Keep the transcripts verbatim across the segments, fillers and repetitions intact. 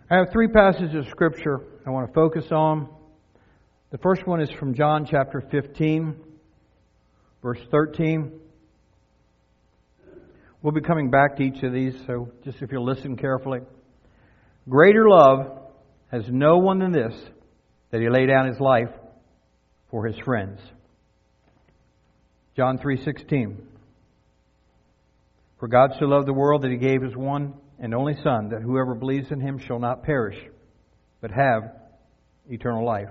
I have three passages of Scripture I want to focus on. The first one is from John chapter fifteen, verse thirteen. We'll be coming back to each of these, so just if you'll listen carefully. Greater love has no one than this, that He lay down His life for His friends. John three sixteen. For God so loved the world that He gave His one and only Son, that whoever believes in Him shall not perish, but have eternal life.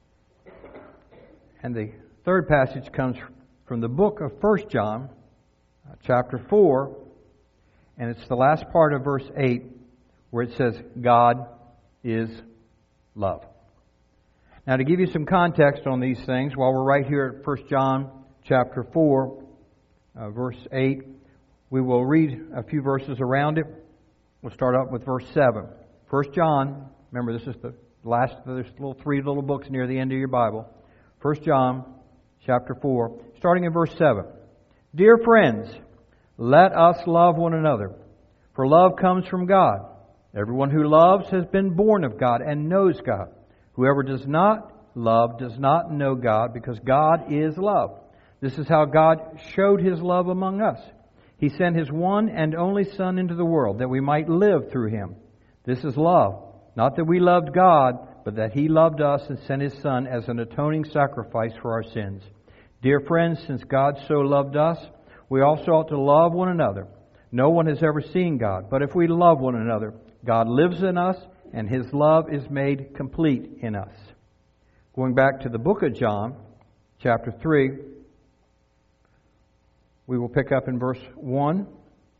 And the third passage comes from the book of First John, chapter four, and it's the last part of verse eight, where it says, God is love. Now, to give you some context on these things, while we're right here at First John chapter four, uh, verse eight, we will read a few verses around it. We'll start out with verse seven. First John, remember this is the last of those little three little books near the end of your Bible. First John chapter four, starting in verse seven. Dear friends, let us love one another, for love comes from God. Everyone who loves has been born of God and knows God. Whoever does not love does not know God, because God is love. This is how God showed His love among us. He sent His one and only Son into the world, that we might live through Him. This is love. Not that we loved God, but that He loved us and sent His Son as an atoning sacrifice for our sins. Dear friends, since God so loved us, we also ought to love one another. No one has ever seen God, but if we love one another, God lives in us, and His love is made complete in us. Going back to the book of John, chapter three, we will pick up in verse one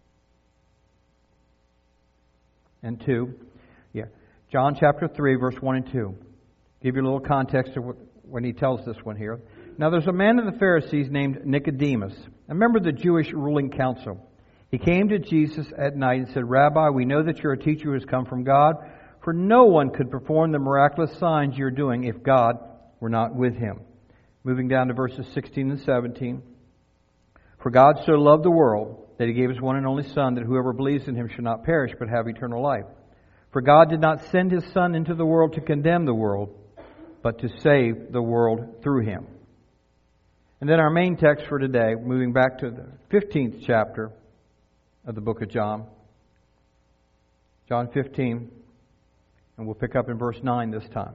and two. Yeah, John chapter three, verse one and two. Give you a little context of what, when he tells this one here. Now there's a man of the Pharisees named Nicodemus, a member of the Jewish ruling council. He came to Jesus at night and said, Rabbi, we know that you're a teacher who has come from God, for no one could perform the miraculous signs you're doing if God were not with him. Moving down to verses sixteen and seventeen. For God so loved the world that He gave His one and only Son, that whoever believes in Him shall not perish but have eternal life. For God did not send His Son into the world to condemn the world, but to save the world through Him. And then our main text for today, moving back to the fifteenth chapter of the book of John. John fifteen, and we'll pick up in verse nine this time.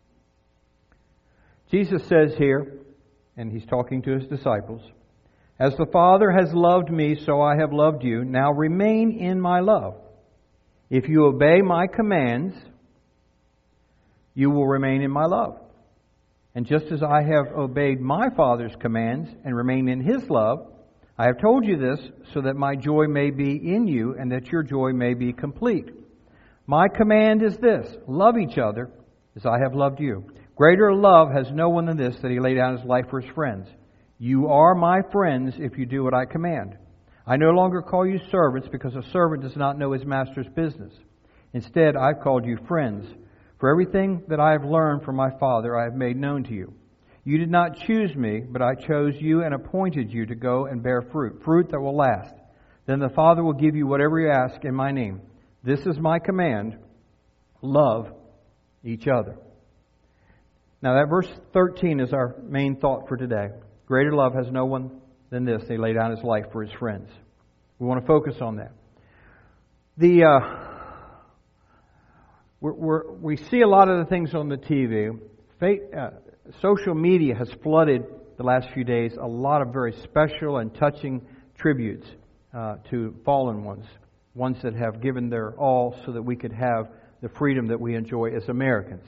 Jesus says here, and He's talking to His disciples, As the Father has loved me, so I have loved you. Now remain in my love. If you obey my commands, you will remain in my love. And just as I have obeyed my Father's commands and remain in His love, I have told you this so that my joy may be in you and that your joy may be complete. My command is this: love each other as I have loved you. Greater love has no one than this, that He laid down His life for His friends. You are my friends if you do what I command. I no longer call you servants, because a servant does not know his master's business. Instead, I've called you friends. For everything that I have learned from my Father I have made known to you. You did not choose me, but I chose you and appointed you to go and bear fruit, fruit that will last. Then the Father will give you whatever you ask in my name. This is my command: love each other. Now that verse thirteen is our main thought for today. Greater love has no one than this. He laid down His life for His friends. We want to focus on that. The uh, we're, we're, we see a lot of the things on the T V. Fate, uh, social media has flooded the last few days a lot of very special and touching tributes uh, to fallen ones, ones that have given their all so that we could have the freedom that we enjoy as Americans.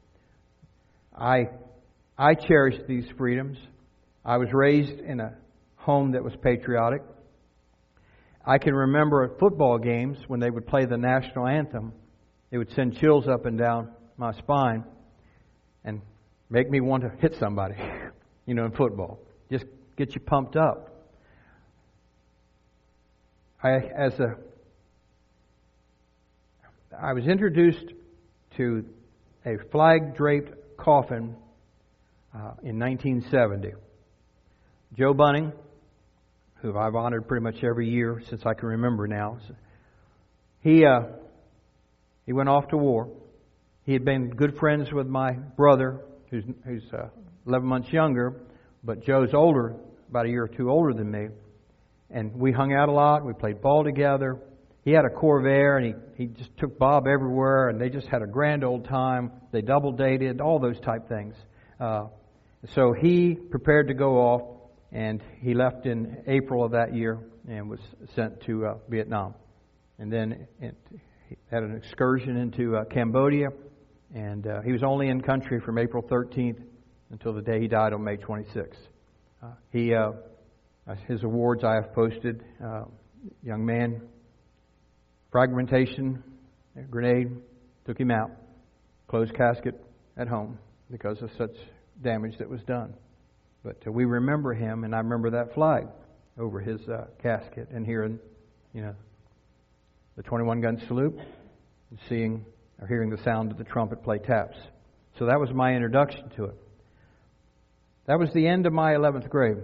I I cherish these freedoms. I was raised in a home that was patriotic. I can remember at football games when they would play the national anthem, it would send chills up and down my spine and make me want to hit somebody, you know, in football. Just get you pumped up. I, as a, I was introduced to a flag-draped coffin uh, in nineteen seventy. Joe Bunning, who I've honored pretty much every year since I can remember now, he uh, he He went off to war. He had been good friends with my brother, who's, who's uh, eleven months younger, but Joe's older, about a year or two older than me. And we hung out a lot. We played ball together. He had a Corvair, and he, he just took Bob everywhere, and they just had a grand old time. They double dated, all those type things. Uh, so he prepared to go off, and he left in April of that year and was sent to uh, Vietnam. And then it, he had an excursion into uh, Cambodia, and uh, he was only in country from April thirteenth until the day he died on May twenty-sixth. Uh, he, uh, his awards I have posted. Uh, young man, fragmentation, a grenade took him out. Closed casket at home because of such damage that was done. But uh, we remember him, and I remember that flag over his uh, casket, and hearing, you know, the twenty-one gun salute, and seeing or hearing the sound of the trumpet play taps. So that was my introduction to it. That was the end of my eleventh grade.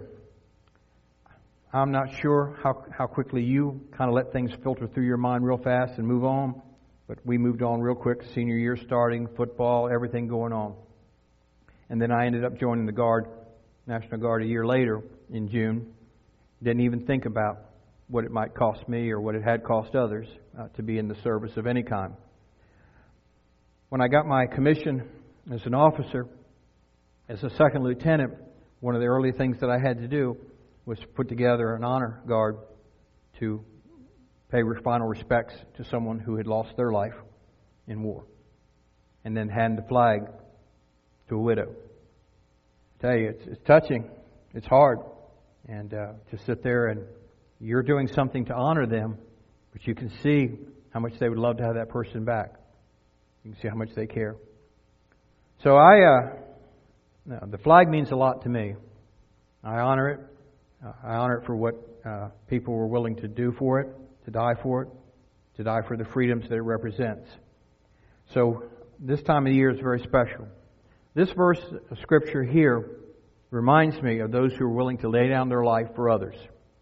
I'm not sure how how quickly you kind of let things filter through your mind real fast and move on, but we moved on real quick. Senior year starting, football, everything going on. And then I ended up joining the Guard, National Guard, a year later in June. Didn't even think about what it might cost me or what it had cost others uh, to be in the service of any kind. When I got my commission as an officer, as a second lieutenant, one of the early things that I had to do was put together an honor guard to pay final respects to someone who had lost their life in war, and then hand the flag to a widow. I tell you, it's, it's touching. It's hard. And uh, to sit there and you're doing something to honor them, but you can see how much they would love to have that person back. You can see how much they care. So I, uh, no, the flag means a lot to me. I honor it. Uh, I honor it for what uh, people were willing to do for it, to die for it, to die for the freedoms that it represents. So this time of the year is very special. This verse of Scripture here reminds me of those who are willing to lay down their life for others.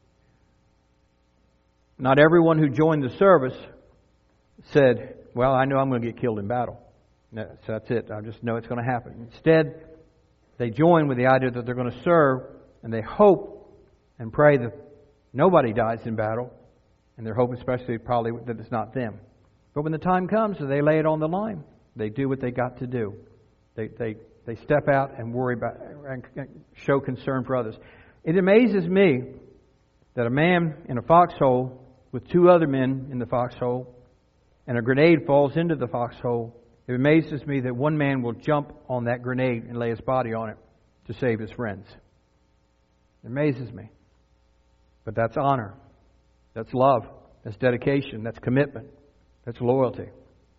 Not everyone who joined the service said, well, I know I'm going to get killed in battle. No, so that's it. I just know it's going to happen. Instead, they join with the idea that they're going to serve, and they hope and pray that nobody dies in battle, and their hope especially probably that it's not them. But when the time comes, they lay it on the line. They do what they got to do. They they they step out and worry about and show concern for others. It amazes me that a man in a foxhole with two other men in the foxhole, and a grenade falls into the foxhole. It amazes me that one man will jump on that grenade and lay his body on it to save his friends. It amazes me. But that's honor. That's love. That's dedication. That's commitment. That's loyalty.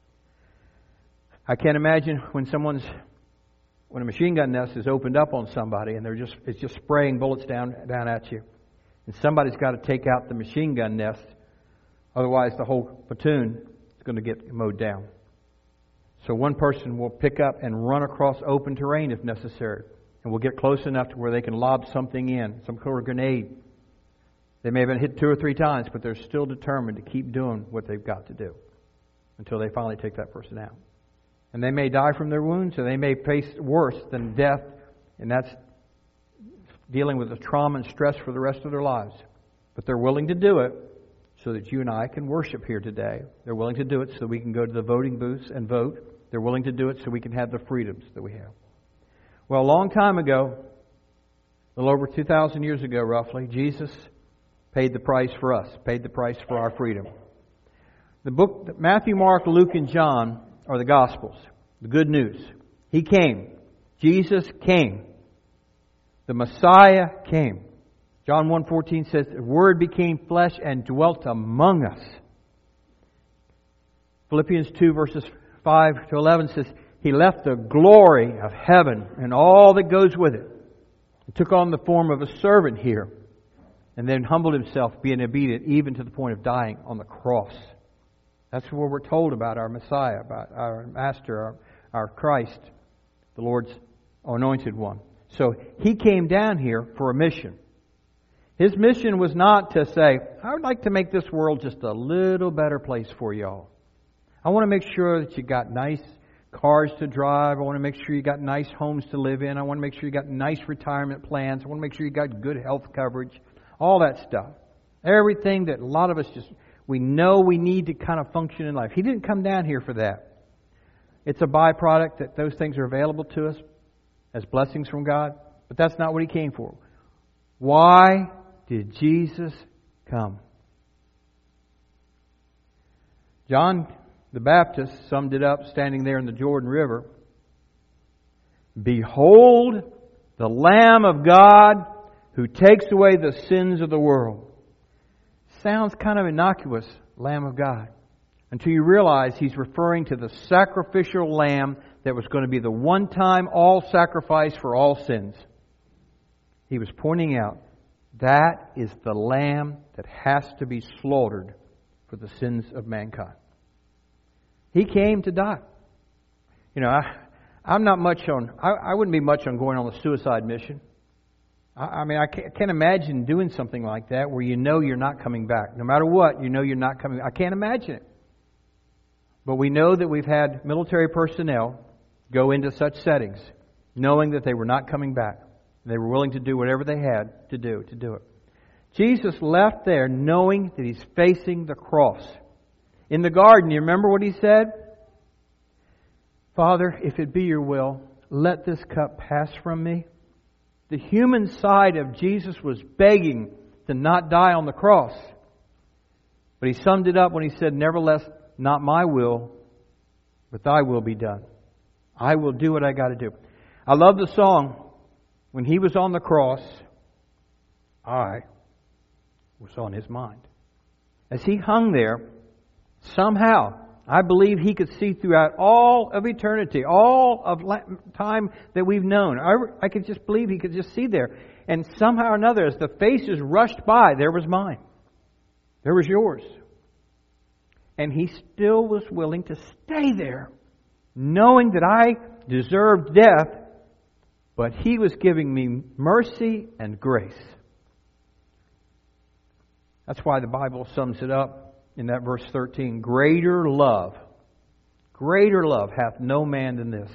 I can't imagine when someone's when a machine gun nest is opened up on somebody and they're just it's just spraying bullets down down at you, and somebody's got to take out the machine gun nest. Otherwise, the whole platoon is going to get mowed down. So one person will pick up and run across open terrain if necessary, and will get close enough to where they can lob something in, some sort of grenade. They may have been hit two or three times, but they're still determined to keep doing what they've got to do until they finally take that person out. And they may die from their wounds, or they may face worse than death, and that's dealing with the trauma and stress for the rest of their lives. But they're willing to do it so that you and I can worship here today. They're willing to do it so we can go to the voting booths and vote. They're willing to do it so we can have the freedoms that we have. Well, a long time ago, a little over two thousand years ago roughly, Jesus paid the price for us, paid the price for our freedom. The book, Matthew, Mark, Luke, and John are the Gospels, the good news. He came. Jesus came. The Messiah came. John one fourteen says, the Word became flesh and dwelt among us. Philippians two verses five to eleven says, He left the glory of heaven and all that goes with it. He took on the form of a servant here, and then humbled Himself, being obedient even to the point of dying on the cross. That's what we're told about our Messiah, about our Master, our, our Christ, the Lord's anointed one. So He came down here for a mission. His mission was not to say, I would like to make this world just a little better place for y'all. I want to make sure that you got nice cars to drive. I want to make sure you got nice homes to live in. I want to make sure you got nice retirement plans. I want to make sure you got good health coverage. All that stuff. Everything that a lot of us just, we know we need to kind of function in life. He didn't come down here for that. It's a byproduct that those things are available to us as blessings from God. But that's not what He came for. Why did Jesus come? John the Baptist summed it up standing there in the Jordan River. Behold the Lamb of God who takes away the sins of the world. Sounds kind of innocuous, Lamb of God, until you realize He's referring to the sacrificial lamb that was going to be the one-time all sacrifice for all sins. He was pointing out that is the lamb that has to be slaughtered for the sins of mankind. He came to die. You know, I, I'm not much on, I, I wouldn't be much on going on a suicide mission. I, I mean, I can't, can't imagine doing something like that where you know you're not coming back. No matter what, you know you're not coming back. I can't imagine it. But we know that we've had military personnel go into such settings knowing that they were not coming back. They were willing to do whatever they had to do to do it. Jesus left there knowing that He's facing the cross. In the garden, you remember what He said? Father, if it be your will, let this cup pass from me. The human side of Jesus was begging to not die on the cross. But He summed it up when He said, nevertheless, not my will, but thy will be done. I will do what I got to do. I love the song, when He was on the cross, I was on His mind. As He hung there, somehow, I believe He could see throughout all of eternity, all of time that we've known. I, I could just believe He could just see there. And somehow or another, as the faces rushed by, there was mine. There was yours. And He still was willing to stay there, knowing that I deserved death, but He was giving me mercy and grace. That's why the Bible sums it up in that verse thirteen. Greater love, greater love hath no man than this.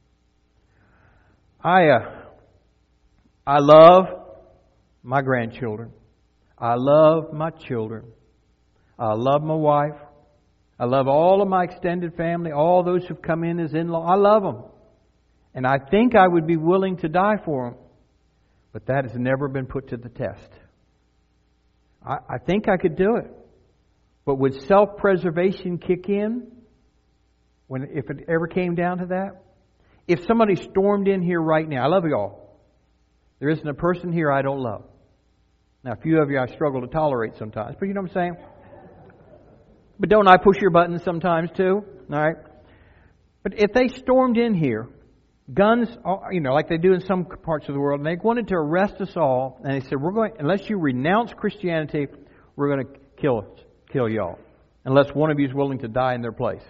I, uh, I love my grandchildren. I love my children. I love my wife. I love all of my extended family, all those who've come in as in-law. I love them. And I think I would be willing to die for them. But that has never been put to the test. I, I think I could do it. But would self-preservation kick in when if it ever came down to that? If somebody stormed in here right now, I love you all. There isn't a person here I don't love. Now, a few of you I struggle to tolerate sometimes, but you know what I'm saying? But don't I push your buttons sometimes too? All right. But if they stormed in here, guns, you know, like they do in some parts of the world, and they wanted to arrest us all, and they said, "We're going, unless you renounce Christianity, we're going to kill kill y'all, unless one of you is willing to die in their place."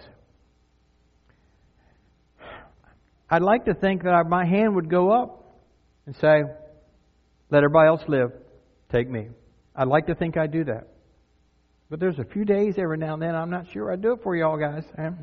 I'd like to think that my hand would go up and say, "Let everybody else live. Take me." I'd like to think I'd do that. But there's a few days every now and then I'm not sure I'd do it for you all guys.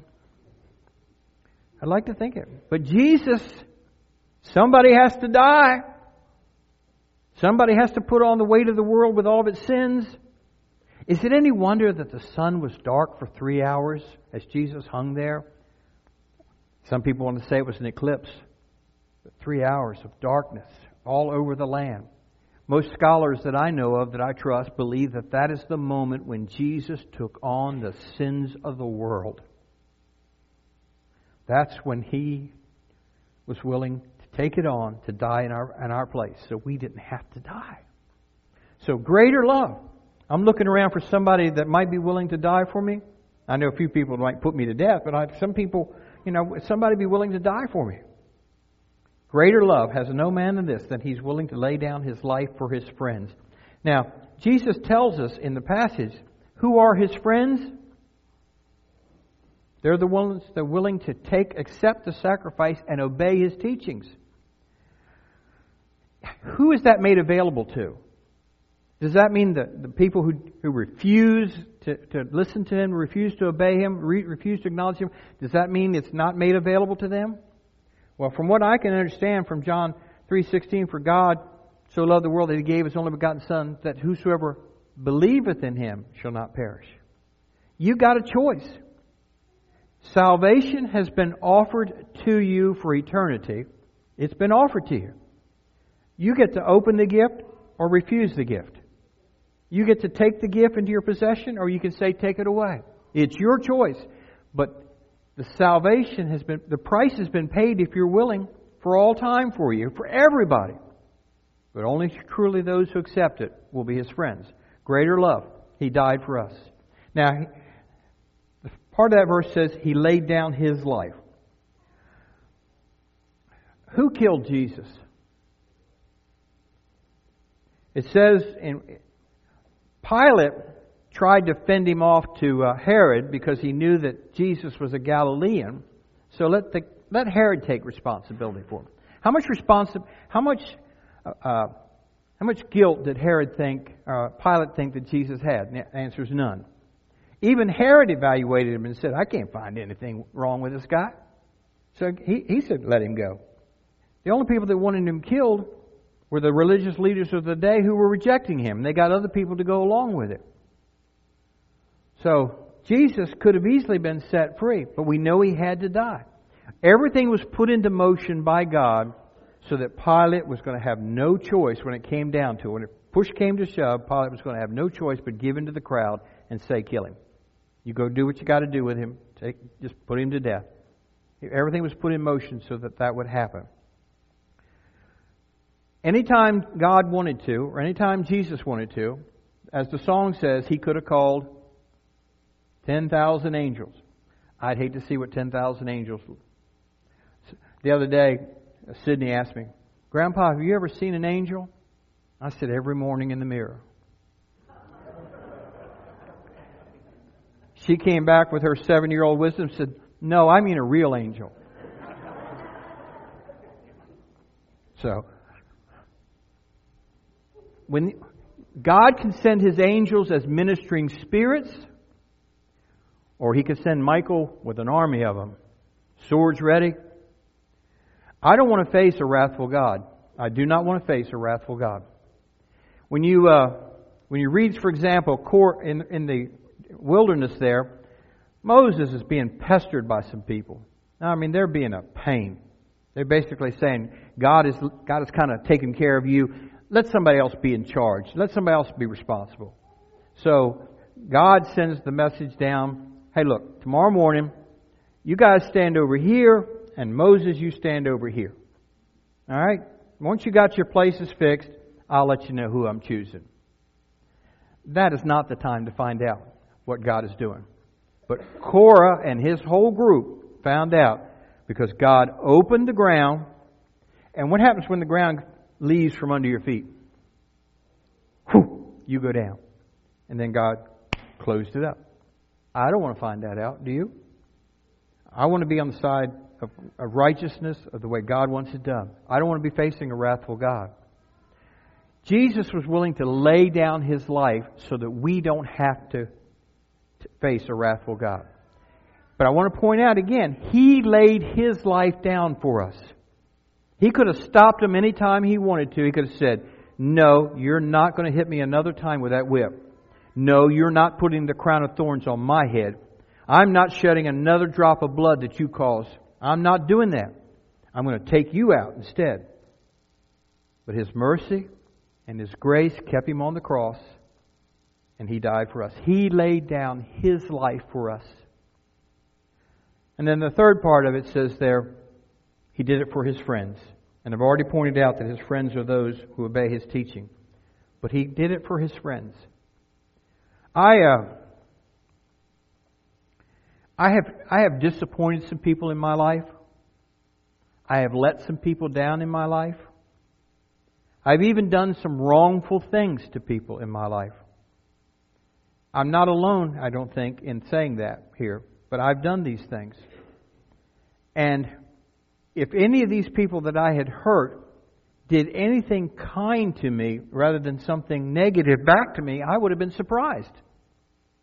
I'd like to think it. But Jesus, somebody has to die. Somebody has to put on the weight of the world with all of its sins. Is it any wonder that the sun was dark for three hours as Jesus hung there? Some people want to say it was an eclipse. But three hours of darkness all over the land. Most scholars that I know of, that I trust, believe that that is the moment when Jesus took on the sins of the world. That's when He was willing to take it on, to die in our in our place, so we didn't have to die. So greater love. I'm looking around for somebody that might be willing to die for me. I know a few people might put me to death, but I, some people, you know, somebody be willing to die for me. Greater love has no man than this, that He's willing to lay down His life for His friends. Now, Jesus tells us in the passage, who are His friends? They're the ones that are willing to take, accept the sacrifice and obey His teachings. Who is that made available to? Does that mean that the people who, who refuse to, to listen to Him, refuse to obey Him, re, refuse to acknowledge Him, does that mean it's not made available to them? Well, from what I can understand from John three sixteen, for God so loved the world that He gave His only begotten Son, that whosoever believeth in Him shall not perish. You got a choice. Salvation has been offered to you for eternity. It's been offered to you. You get to open the gift or refuse the gift. You get to take the gift into your possession, or you can say, take it away. It's your choice. But the salvation has been, the price has been paid, if you're willing, for all time for you, for everybody. But only truly those who accept it will be His friends. Greater love. He died for us. Now, part of that verse says He laid down His life. Who killed Jesus? It says in Pilate tried to fend Him off to uh, Herod because he knew that Jesus was a Galilean. So let the let Herod take responsibility for him. How much responsi- How much? Uh, how much guilt did Herod think? Uh, Pilate think that Jesus had? And the answer is none. Even Herod evaluated him and said, "I can't find anything wrong with this guy." So he he said, "Let him go." The only people that wanted him killed were the religious leaders of the day who were rejecting Him. They got other people to go along with it. So Jesus could have easily been set free, but we know He had to die. Everything was put into motion by God so that Pilate was going to have no choice when it came down to it. When it push came to shove, Pilate was going to have no choice but give in to the crowd and say, kill him. You go do what you got to do with him. Take, just put him to death. Everything was put in motion so that that would happen. Anytime God wanted to, or anytime Jesus wanted to, as the song says, He could have called ten thousand angels. I'd hate to see what ten thousand angels... The other day, Sydney asked me, Grandpa, have you ever seen an angel? I said, every morning in the mirror. She came back with her seven-year-old wisdom and said, no, I mean a real angel. So, when God can send His angels as ministering spirits, or He could send Michael with an army of them, swords ready. I don't want to face a wrathful God. I do not want to face a wrathful God. When you uh, when you read, for example, in in the wilderness there, Moses is being pestered by some people. Now, I mean, they're being a pain. They're basically saying, God is God is kind of taking care of you. Let somebody else be in charge. Let somebody else be responsible. So God sends the message down. Hey, look, tomorrow morning, you guys stand over here, and Moses, you stand over here. All right? Once you got your places fixed, I'll let you know who I'm choosing. That is not the time to find out what God is doing. But Korah and his whole group found out because God opened the ground. And what happens when the ground leaves from under your feet? Whew, you go down. And then God closed it up. I don't want to find that out, do you? I want to be on the side of, of righteousness, of the way God wants it done. I don't want to be facing a wrathful God. Jesus was willing to lay down His life so that we don't have to, to face a wrathful God. But I want to point out again, He laid His life down for us. He could have stopped Him any time He wanted to. He could have said, no, you're not going to hit me another time with that whip. No, you're not putting the crown of thorns on my head. I'm not shedding another drop of blood that you caused. I'm not doing that. I'm going to take you out instead. But His mercy and His grace kept Him on the cross, and He died for us. He laid down His life for us. And then the third part of it says there, He did it for His friends. And I've already pointed out that His friends are those who obey His teaching. But He did it for His friends. I uh, I have I have disappointed some people in my life. I have let some people down in my life. I've even done some wrongful things to people in my life. I'm not alone, I don't think, in saying that here, but I've done these things. And if any of these people that I had hurt did anything kind to me rather than something negative back to me, I would have been surprised.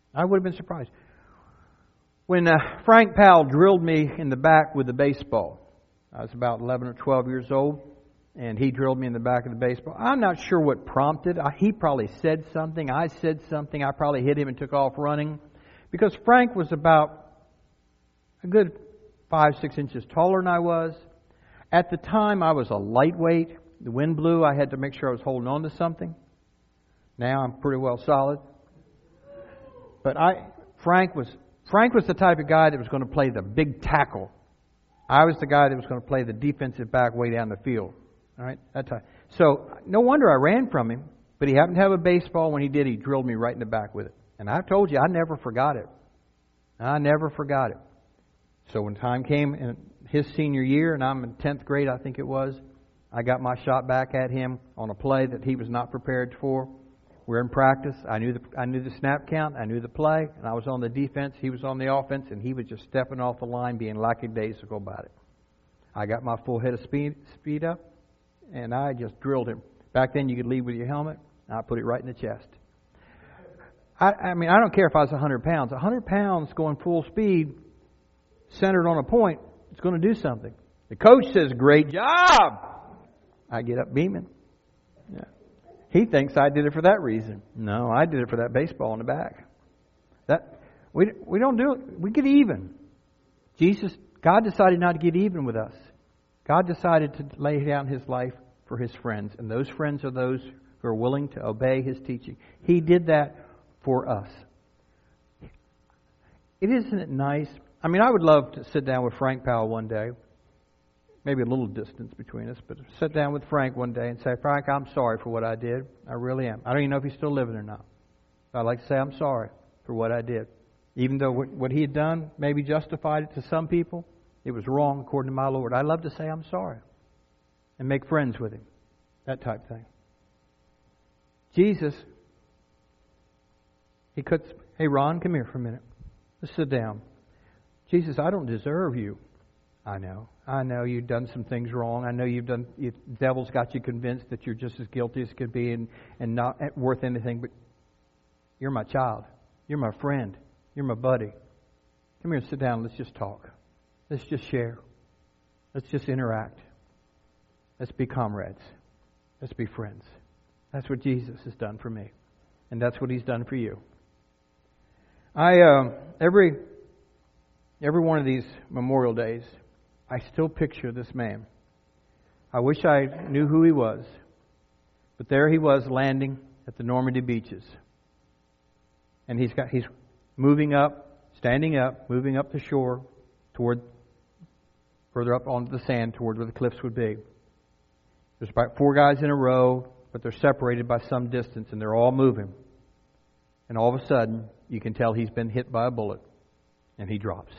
I would have been surprised. When uh, Frank Powell drilled me in the back with the baseball, I was about eleven or twelve years old, and he drilled me in the back of the baseball. I'm not sure what prompted. I, he probably said something. I said something. I probably hit him and took off running. Because Frank was about a good five, six inches taller than I was. At the time, I was a lightweight. The wind blew. I had to make sure I was holding on to something. Now I'm pretty well solid. But I, Frank was Frank was the type of guy that was going to play the big tackle. I was the guy that was going to play the defensive back way down the field. All right, that time. So no wonder I ran from him. But he happened to have a baseball. When he did, he drilled me right in the back with it. And I told you, I never forgot it. I never forgot it. So when time came in his senior year, and I'm in tenth grade, I think it was, I got my shot back at him on a play that he was not prepared for. We're in practice. I knew the I knew the snap count. I knew the play, and I was on the defense. He was on the offense, and he was just stepping off the line, being lackadaisical about it. I got my full head of speed speed up, and I just drilled him. Back then, you could lead with your helmet. And I put it right in the chest. I, I mean, I don't care if I was one hundred pounds. one hundred pounds going full speed, centered on a point, it's going to do something. The coach says, "Great job." I get up beaming. Yeah. He thinks I did it for that reason. No, I did it for that baseball in the back. That we we don't do it. We get even. Jesus, God decided not to get even with us. God decided to lay down His life for His friends, and those friends are those who are willing to obey His teaching. He did that for us. It isn't it nice? I mean, I would love to sit down with Frank Powell one day. Maybe a little distance between us, but sit down with Frank one day and say, "Frank, I'm sorry for what I did. I really am. I don't even know if he's still living or not. But I'd like to say I'm sorry for what I did. Even though what he had done maybe justified it to some people, it was wrong according to my Lord. I'd love to say I'm sorry and make friends with him." That type thing. Jesus, he could, "Hey, Ron, come here for a minute. Let's sit down. Jesus, I don't deserve you. I know. I know you've done some things wrong. I know you've done. You, the devil's got you convinced that you're just as guilty as could be and, and not worth anything. But you're my child. You're my friend. You're my buddy. Come here and sit down. Let's just talk. Let's just share. Let's just interact. Let's be comrades. Let's be friends." That's what Jesus has done for me, and that's what He's done for you. I uh, every every one of these Memorial Days, I still picture this man. I wish I knew who he was. But there he was landing at the Normandy beaches. And he's got he's moving up, standing up, moving up the shore toward further up onto the sand toward where the cliffs would be. There's about four guys in a row, but they're separated by some distance and they're all moving. And all of a sudden, you can tell he's been hit by a bullet and he drops.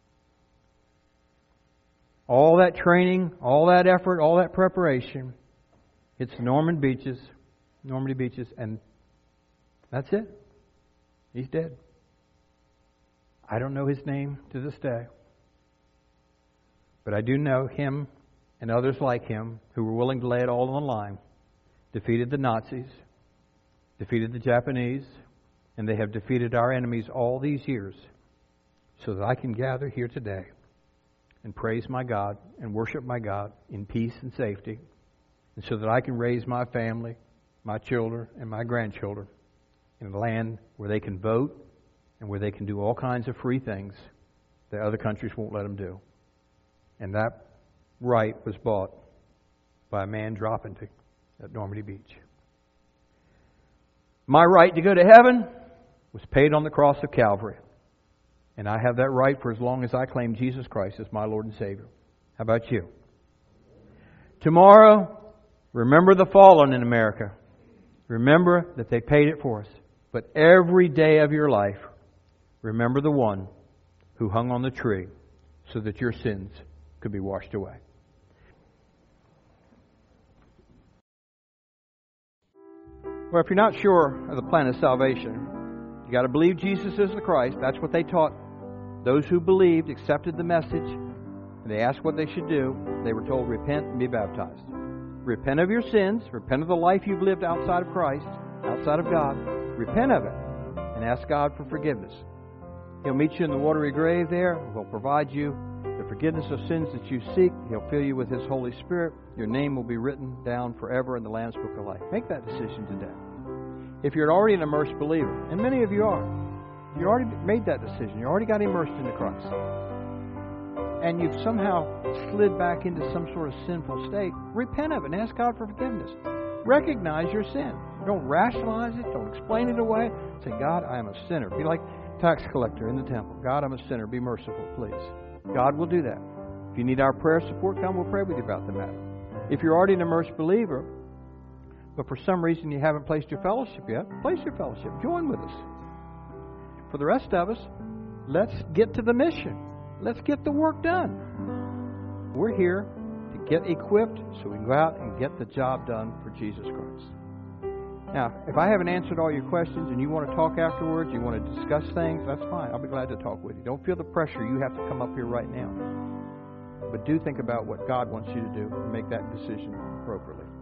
All that training, all that effort, all that preparation, it's Norman beaches, Normandy beaches, and that's it. He's dead. I don't know his name to this day. But I do know him and others like him who were willing to lay it all on the line, defeated the Nazis, defeated the Japanese, and they have defeated our enemies all these years so that I can gather here today and praise my God and worship my God in peace and safety, and so that I can raise my family, my children, and my grandchildren in a land where they can vote and where they can do all kinds of free things that other countries won't let them do. And that right was bought by a man dropping to, at Normandy Beach. My right to go to heaven was paid on the cross of Calvary. And I have that right for as long as I claim Jesus Christ as my Lord and Savior. How about you? Tomorrow, remember the fallen in America. Remember that they paid it for us. But every day of your life, remember the one who hung on the tree so that your sins could be washed away. Well, if you're not sure of the plan of salvation, you got to believe Jesus is the Christ. That's what they taught. Those who believed accepted the message, and they asked what they should do. They were told, repent and be baptized. Repent of your sins. Repent of the life you've lived outside of Christ, outside of God. Repent of it. and ask God for forgiveness. He'll meet you in the watery grave there. He'll provide you the forgiveness of sins that you seek. He'll fill you with His Holy Spirit. Your name will be written down forever in the Lamb's Book of Life. Make that decision today. If you're already an immersed believer, and many of you are, you already made that decision. You already got immersed into Christ. And you've somehow slid back into some sort of sinful state, repent of it and ask God for forgiveness. Recognize your sin. Don't rationalize it. Don't explain it away. Say, God, I am a sinner. Be like tax collector in the temple. God, I'm a sinner. Be merciful, please. God will do that. If you need our prayer support, come. We'll pray with you about the matter. If you're already an immersed believer, but for some reason you haven't placed your fellowship yet, place your fellowship. Join with us. For the rest of us, let's get to the mission. Let's get the work done. We're here to get equipped so we can go out and get the job done for Jesus Christ. Now, if I haven't answered all your questions and you want to talk afterwards, you want to discuss things, that's fine. I'll be glad to talk with you. Don't feel the pressure. You have to come up here right now. But do think about what God wants you to do and make that decision appropriately.